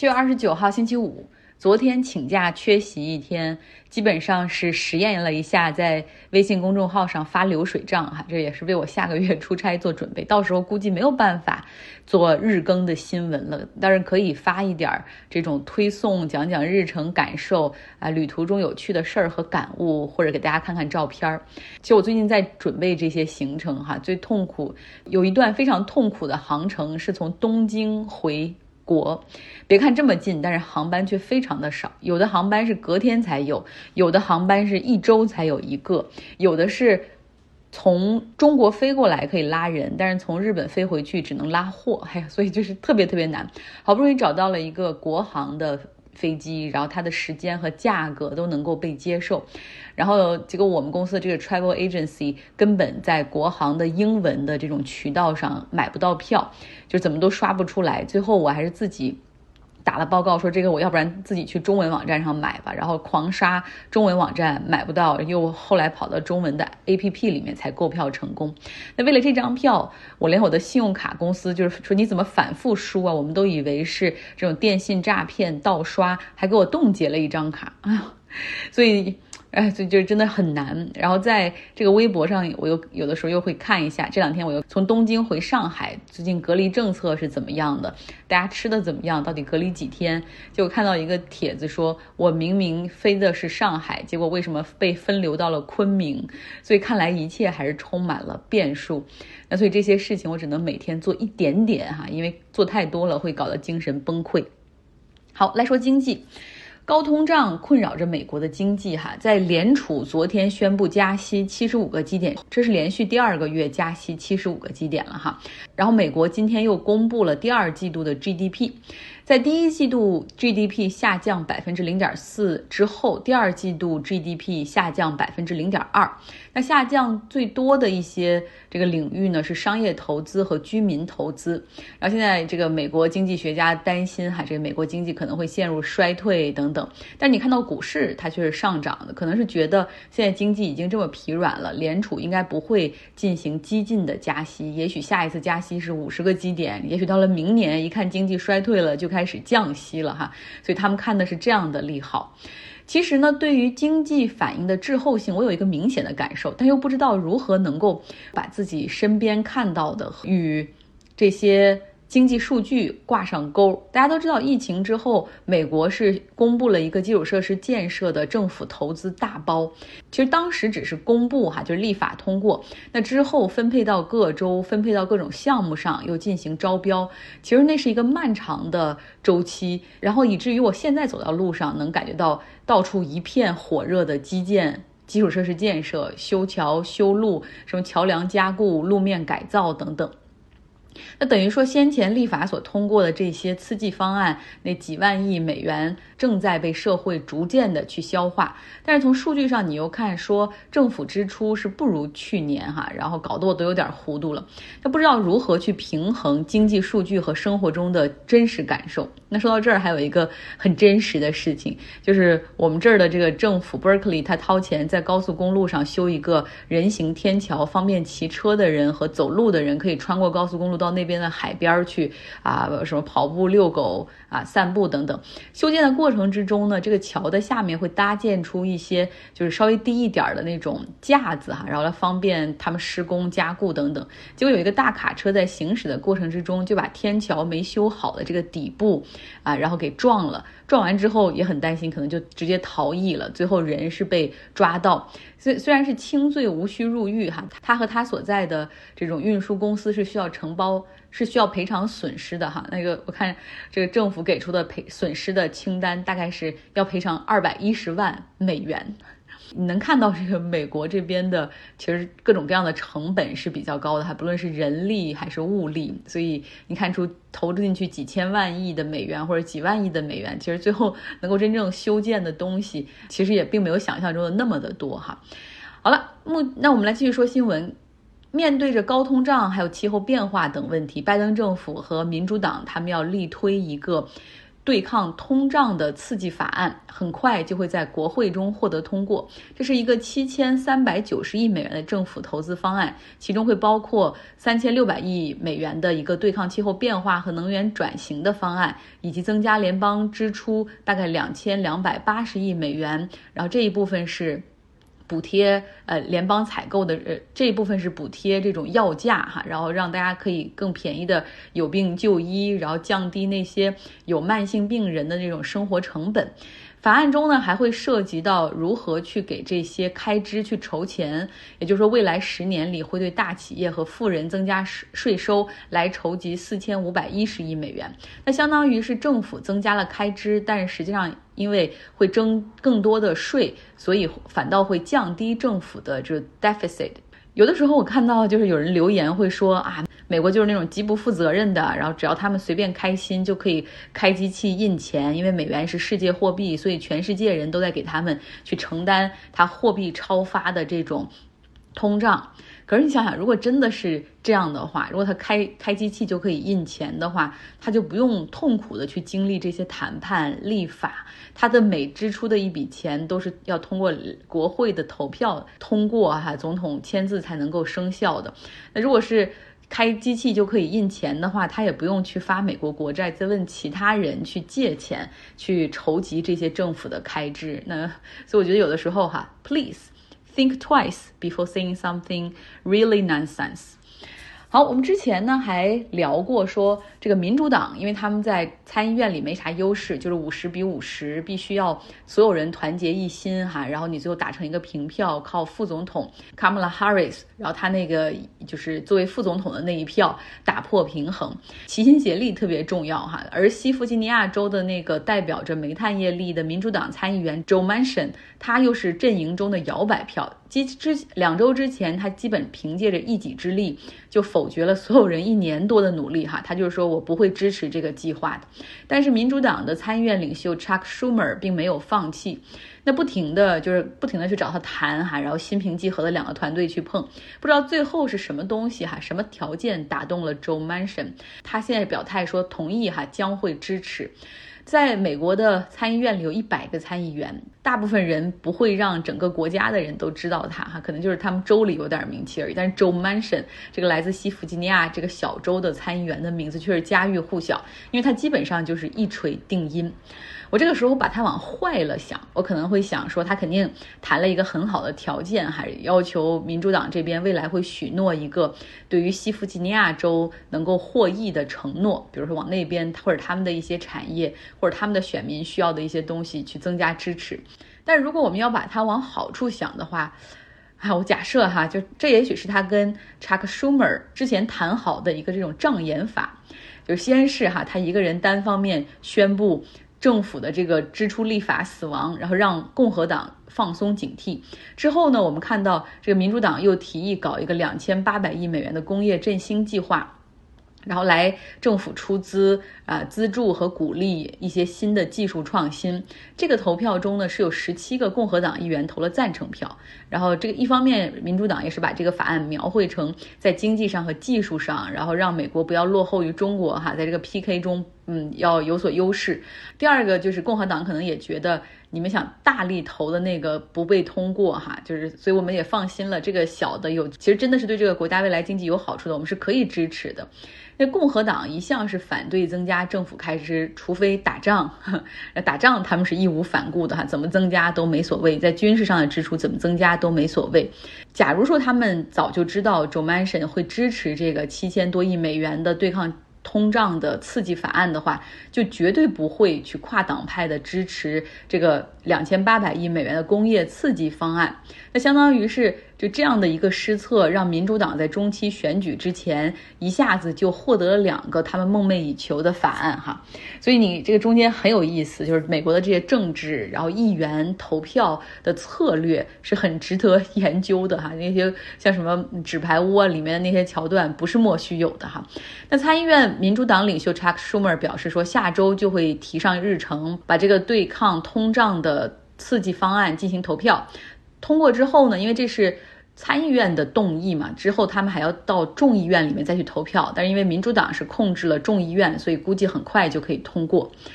7月29号星期五，昨天请假缺席一天，基本上是实验了一下在微信公众号上发流水账哈，这也是为我下个月出差做准备。到时候估计没有办法做日更的新闻了，当然可以发一点这种推送，讲讲日程感受啊，旅途中有趣的事儿和感悟，或者给大家看看照片。其实我最近在准备这些行程哈，最痛苦有一段非常痛苦的航程是从东京回国，别看这么近，但是航班却非常的少，有的航班是隔天才有，有的航班是一周才有一个，有的是从中国飞过来可以拉人，但是从日本飞回去只能拉货，所以就是特别特别难。好不容易找到了一个国航的飞机，然后它的时间和价格都能够被接受，然后结果我们公司的这个 travel agency 根本在国航的英文的这种渠道上买不到票，就怎么都刷不出来，最后我还是自己打了报告说这个我要不然自己去中文网站上买吧，然后狂刷中文网站买不到，又后来跑到中文的 APP 里面才购票成功。那为了这张票，我连我的信用卡公司就是说你怎么反复输啊，我们都以为是这种电信诈骗盗刷，还给我冻结了一张卡，所以就真的很难。然后在这个微博上，我有的时候又会看一下，这两天我又从东京回上海，最近隔离政策是怎么样的，大家吃的怎么样，到底隔离几天。结果看到一个帖子说，我明明飞的是上海，结果为什么被分流到了昆明，所以看来一切还是充满了变数。那所以这些事情我只能每天做一点点哈，因为做太多了会搞得精神崩溃。好，来说经济。高通胀困扰着美国的经济哈，在联储昨天宣布加息75个基点，这是连续第二个月加息75个基点了哈。然后美国今天又公布了第二季度的 GDP， 在第一季度 GDP 下降 0.4% 之后，第二季度 GDP 下降 0.2%。那下降最多的一些这个领域呢，是商业投资和居民投资。然后现在这个美国经济学家担心这个美国经济可能会陷入衰退等等，但你看到股市它却是上涨的，可能是觉得现在经济已经这么疲软了，联储应该不会进行激进的加息，也许下一次加息是50个基点，也许到了明年一看经济衰退了就开始降息了哈，所以他们看的是这样的利好。其实呢，对于经济反应的滞后性，我有一个明显的感受，但又不知道如何能够把自己身边看到的与这些经济数据挂上钩。大家都知道疫情之后，美国是公布了一个基础设施建设的政府投资大包，其实当时只是公布就是立法通过，那之后分配到各州，分配到各种项目上，又进行招标，其实那是一个漫长的周期，然后以至于我现在走到路上能感觉到到处一片火热的基建基础设施建设，修桥修路，什么桥梁加固，路面改造等等。那等于说先前立法所通过的这些刺激方案，那几万亿美元正在被社会逐渐的去消化，但是从数据上你又看说政府支出是不如去年然后搞得我都有点糊涂了，那不知道如何去平衡经济数据和生活中的真实感受。那说到这儿还有一个很真实的事情，就是我们这儿的这个政府 Berkeley 他掏钱在高速公路上修一个人行天桥，方便骑车的人和走路的人可以穿过高速公路到那边的海边去什么跑步遛狗散步等等。修建的过程之中呢，这个桥的下面会搭建出一些就是稍微低一点的那种架子然后来方便他们施工加固等等。结果有一个大卡车在行驶的过程之中就把天桥没修好的这个底部然后给撞了，撞完之后也很担心可能就直接逃逸了，最后人是被抓到。虽然是轻罪无需入狱他和他所在的这种运输公司是需要赔偿损失的那个我看这个政府给出的损失的清单大概是要赔偿210万美元。你能看到这个美国这边的其实各种各样的成本是比较高的不论是人力还是物力，所以你看出投进去几千万亿的美元或者几万亿的美元，其实最后能够真正修建的东西其实也并没有想象中的那么的多好了，那我们来继续说新闻。面对着高通胀还有气候变化等问题，拜登政府和民主党他们要力推一个对抗通胀的刺激法案很快就会在国会中获得通过。这是一个7390亿美元的政府投资方案，其中会包括3600亿美元的一个对抗气候变化和能源转型的方案，以及增加联邦支出大概2280亿美元。然后这一部分是补贴联邦采购的这一部分是补贴这种药价哈，然后让大家可以更便宜的有病就医，然后降低那些有慢性病人的这种生活成本。法案中呢还会涉及到如何去给这些开支去筹钱，也就是说未来10年里会对大企业和富人增加税收来筹集4510亿美元。那相当于是政府增加了开支，但是实际上因为会征更多的税，所以反倒会降低政府的这个 deficit。有的时候我看到就是有人留言会说啊，美国就是那种极不负责任的，然后只要他们随便开心就可以开机器印钱，因为美元是世界货币，所以全世界人都在给他们去承担它货币超发的这种通胀。可是你想想，如果真的是这样的话，如果他开机器就可以印钱的话，他就不用痛苦的去经历这些谈判立法，他的每支出的一笔钱都是要通过国会的投票通过总统签字才能够生效的。那如果是开机器就可以印钱的话，他也不用去发美国国债，再问其他人去借钱去筹集这些政府的开支。那所以我觉得有的时候please think twice before saying something really nonsense。好，我们之前呢还聊过说这个民主党，因为他们在参议院里没啥优势，就是50-50，必须要所有人团结一心然后你最后打成一个平票，靠副总统 Kamala Harris， 然后他那个就是作为副总统的那一票打破平衡，齐心协力特别重要而西弗吉尼亚州的那个代表着煤炭业力的民主党参议员 Joe Manchin， 他又是阵营中的摇摆票。2周之前，他基本凭借着一己之力就否决了所有人1年多的努力他就是说我不会支持这个计划的。但是民主党的参议院领袖 Chuck Schumer 并没有放弃，那不停的去找他谈然后心平气和的2个团队去碰，不知道最后是什么东西什么条件打动了 Joe Manchin， 他现在表态说同意将会支持。在美国的参议院里有100个参议员，大部分人不会让整个国家的人都知道他可能就是他们州里有点名气而已。但是 Joe Manchin 这个来自西弗吉尼亚这个小州的参议员的名字却是家喻户晓，因为他基本上就是一锤定音。我这个时候把它往坏了想，我可能会想说他肯定谈了一个很好的条件，还是要求民主党这边未来会许诺一个对于西弗吉尼亚州能够获益的承诺，比如说往那边或者他们的一些产业或者他们的选民需要的一些东西去增加支持。但是如果我们要把它往好处想的话我假设就这也许是他跟 Chuck Schumer 之前谈好的一个这种障眼法，就先是他一个人单方面宣布政府的这个支出立法死亡，然后让共和党放松警惕。之后呢，我们看到这个民主党又提议搞一个2800亿美元的工业振兴计划，然后来政府出资资助和鼓励一些新的技术创新。这个投票中呢是有17个共和党议员投了赞成票，然后这个一方面民主党也是把这个法案描绘成在经济上和技术上，然后让美国不要落后于中国在这个 PK 中要有所优势。第二个就是共和党可能也觉得你们想大力投的那个不被通过就是所以我们也放心了，这个小的其实真的是对这个国家未来经济有好处的，我们是可以支持的。那共和党一向是反对增加政府开支，除非打仗，打仗他们是义无反顾的怎么增加都没所谓，在军事上的支出怎么增加都没所谓。假如说他们早就知道 Joe Manchin 会支持这个7000多亿美元的对抗通胀的刺激法案的话，就绝对不会去跨党派的支持这个2800亿美元的工业刺激方案。那相当于是就这样的一个失策，让民主党在中期选举之前一下子就获得了2个他们梦寐以求的法案所以你这个中间很有意思，就是美国的这些政治然后议员投票的策略是很值得研究的那些像什么纸牌屋里面的那些桥段不是莫须有的那参议院民主党领袖 Chuck Schumer 表示说，下周就会提上日程，把这个对抗通胀的刺激方案进行投票。通过之后呢，因为这是参议院的动议嘛，之后他们还要到众议院里面再去投票，但是因为民主党是控制了众议院，所以估计很快就可以通过。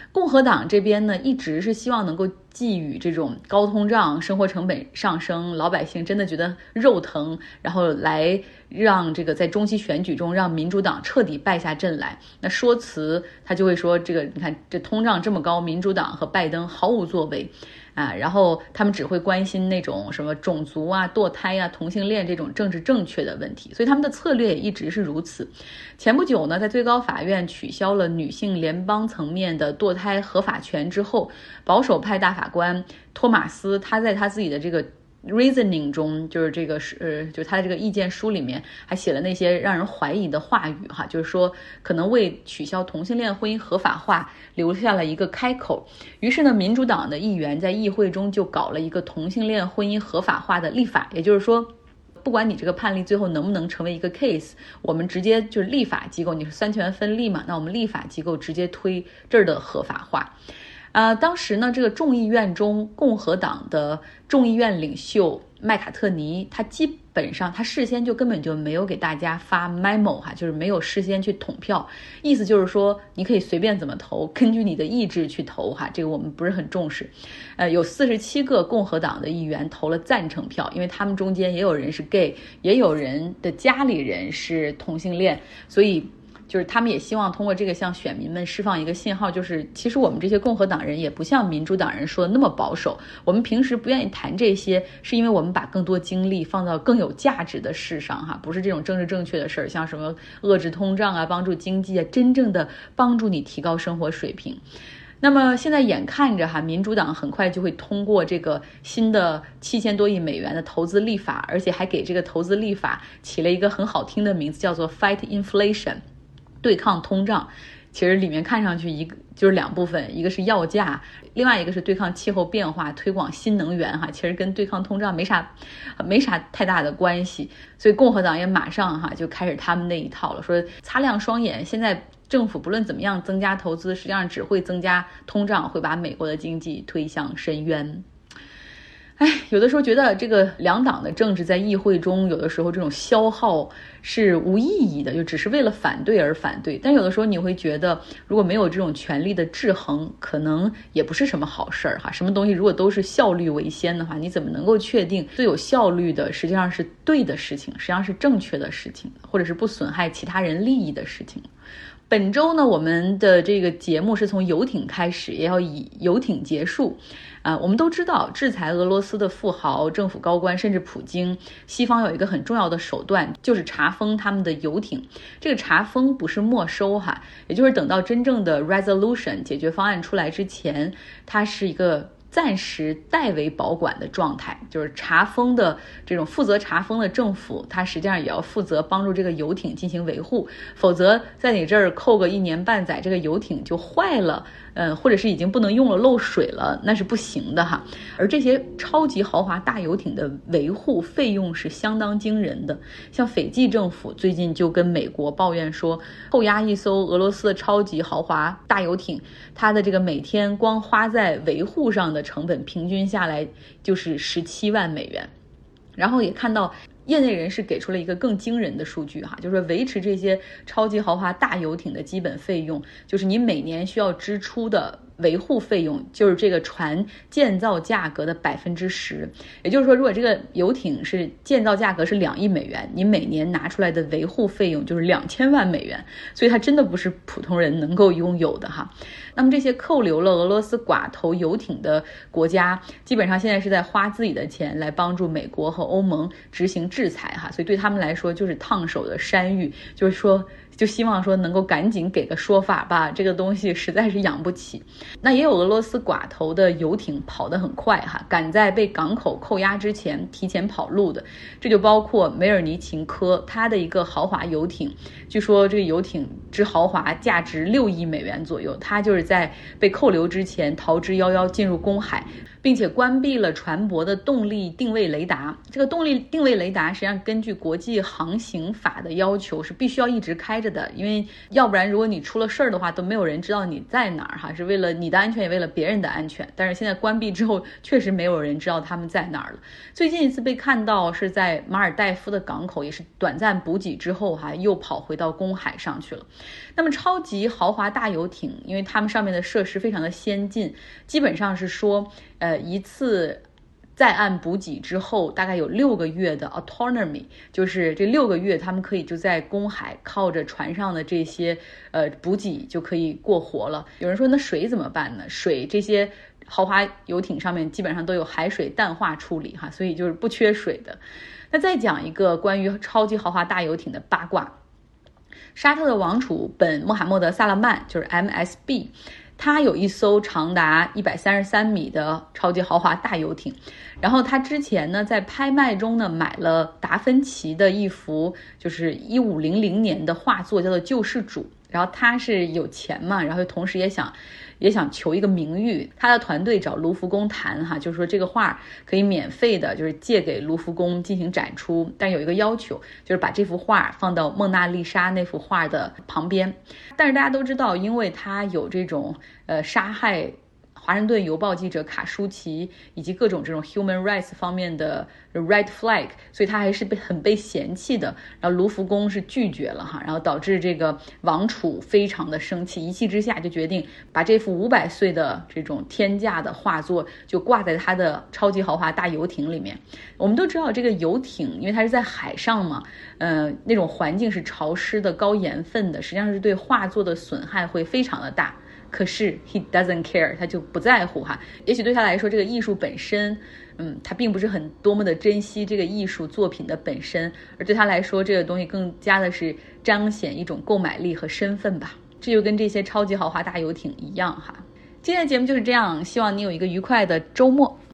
共和党这边呢，一直是希望能够寄予这种高通胀、生活成本上升，老百姓真的觉得肉疼，然后来让这个在中期选举中让民主党彻底败下阵来。那说辞他就会说，这个你看这通胀这么高，民主党和拜登毫无作为。然后他们只会关心那种什么种族啊、堕胎啊、同性恋这种政治正确的问题，所以他们的策略也一直是如此。前不久呢，在最高法院取消了女性联邦层面的堕胎合法权之后，保守派大法官托马斯他在他自己的这个reasoning 中，就是这个就是他的这个意见书里面还写了那些让人怀疑的话语哈，就是说可能为取消同性恋婚姻合法化留下了一个开口。于是呢，民主党的议员在议会中就搞了一个同性恋婚姻合法化的立法，也就是说，不管你这个判例最后能不能成为一个 case， 我们直接就是立法机构，你是三权分立嘛，那我们立法机构直接推这儿的合法化。当时呢，这个众议院中共和党的众议院领袖麦卡特尼，他基本上他事先就根本就没有给大家发 memo 哈，就是没有事先去统票，意思就是说你可以随便怎么投，根据你的意志去投哈，这个我们不是很重视。有47个共和党的议员投了赞成票，因为他们中间也有人是 gay， 也有人的家里人是同性恋，所以就是他们也希望通过这个向选民们释放一个信号，就是其实我们这些共和党人也不像民主党人说的那么保守，我们平时不愿意谈这些，是因为我们把更多精力放到更有价值的事上哈，不是这种政治正确的事儿，像什么遏制通胀啊、帮助经济啊，真正的帮助你提高生活水平。那么现在眼看着哈，民主党很快就会通过这个新的7000多亿美元的投资立法，而且还给这个投资立法起了一个很好听的名字，叫做 Fight Inflation。对抗通胀，其实里面看上去就是两部分，一个是药价，另外一个是对抗气候变化、推广新能源哈，其实跟对抗通胀没啥太大的关系。所以共和党也马上哈就开始他们那一套了，说擦亮双眼，现在政府不论怎么样增加投资，实际上只会增加通胀，会把美国的经济推向深渊。有的时候觉得这个两党的政治在议会中，有的时候这种消耗是无意义的，就只是为了反对而反对。但有的时候你会觉得，如果没有这种权力的制衡，可能也不是什么好事儿哈。什么东西如果都是效率为先的话，你怎么能够确定最有效率的实际上是对的事情，实际上是正确的事情，或者是不损害其他人利益的事情？本周呢，我们的这个节目是从游艇开始，也要以游艇结束。我们都知道，制裁俄罗斯的富豪、政府高官，甚至普京，西方有一个很重要的手段，就是查封他们的游艇。这个查封不是没收哈，也就是等到真正的 resolution 解决方案出来之前，它是一个暂时代为保管的状态，就是查封的这种负责查封的政府，它实际上也要负责帮助这个游艇进行维护，否则在你这儿扣个1年半载，这个游艇就坏了，或者是已经不能用了、漏水了，那是不行的哈。而这些超级豪华大游艇的维护费用是相当惊人的，像斐济政府最近就跟美国抱怨说，扣押一艘俄罗斯的超级豪华大游艇，它的这个每天光花在维护上的成本平均下来就是17万美元。然后也看到业内人士给出了一个更惊人的数据哈，就是说维持这些超级豪华大游艇的基本费用，就是你每年需要支出的维护费用，就是这个船建造价格的10%。也就是说，如果这个游艇是建造价格是2亿美元，你每年拿出来的维护费用就是2000万美元，所以它真的不是普通人能够拥有的哈。那么这些扣留了俄罗斯寡头游艇的国家，基本上现在是在花自己的钱来帮助美国和欧盟执行制裁哈，所以对他们来说就是烫手的山芋，就是说就希望说能够赶紧给个说法吧，这个东西实在是养不起。那也有俄罗斯寡头的游艇跑得很快哈，赶在被港口扣押之前提前跑路的，这就包括梅尔尼琴科，它的一个豪华游艇，据说这个游艇之豪华价值6亿美元左右，它就是在被扣留之前逃之夭夭进入公海，并并且关闭了船舶的动力定位雷达。这个动力定位雷达实际上根据国际航行法的要求是必须要一直开着的，因为要不然如果你出了事儿的话，都没有人知道你在哪儿哈，是为了你的安全也为了别人的安全。但是现在关闭之后，确实没有人知道他们在哪儿了。最近一次被看到是在马尔代夫的港口，也是短暂补给之后又跑回到公海上去了。那么超级豪华大游艇，因为他们上面的设施非常的先进，基本上是说一次在岸补给之后大概有6个月的 autonomy， 就是这6个月他们可以就在公海靠着船上的这些补给就可以过活了。有人说那水怎么办呢？水这些豪华游艇上面基本上都有海水淡化处理哈，所以就是不缺水的。那再讲一个关于超级豪华大游艇的八卦，沙特的王储本穆罕默德·萨勒曼就是 MSB， 他有一艘长达133米的超级豪华大游艇，然后他之前呢在拍卖中呢买了达芬奇的一幅就是1500年的画作，叫做《救世主》。然后他是有钱嘛，然后同时也想求一个名誉，他的团队找卢浮宫谈哈，就是说这个画可以免费的，就是借给卢浮宫进行展出，但有一个要求，就是把这幅画放到蒙娜丽莎那幅画的旁边。但是大家都知道，因为他有这种杀害华盛顿邮报记者卡舒奇以及各种这种 human rights 方面的 red flag， 所以他还是很被嫌弃的。然后卢浮宫是拒绝了哈，然后导致这个王储非常的生气，一气之下就决定把这幅500岁的这种天价的画作就挂在他的超级豪华大游艇里面。我们都知道这个游艇因为它是在海上嘛，那种环境是潮湿的高盐分的，实际上是对画作的损害会非常的大。可是 he doesn't care， 他就不在乎哈。也许对他来说，这个艺术本身，他并不是很多么的珍惜这个艺术作品的本身，而对他来说，这个东西更加的是彰显一种购买力和身份吧。这就跟这些超级豪华大游艇一样哈。今天的节目就是这样，希望你有一个愉快的周末。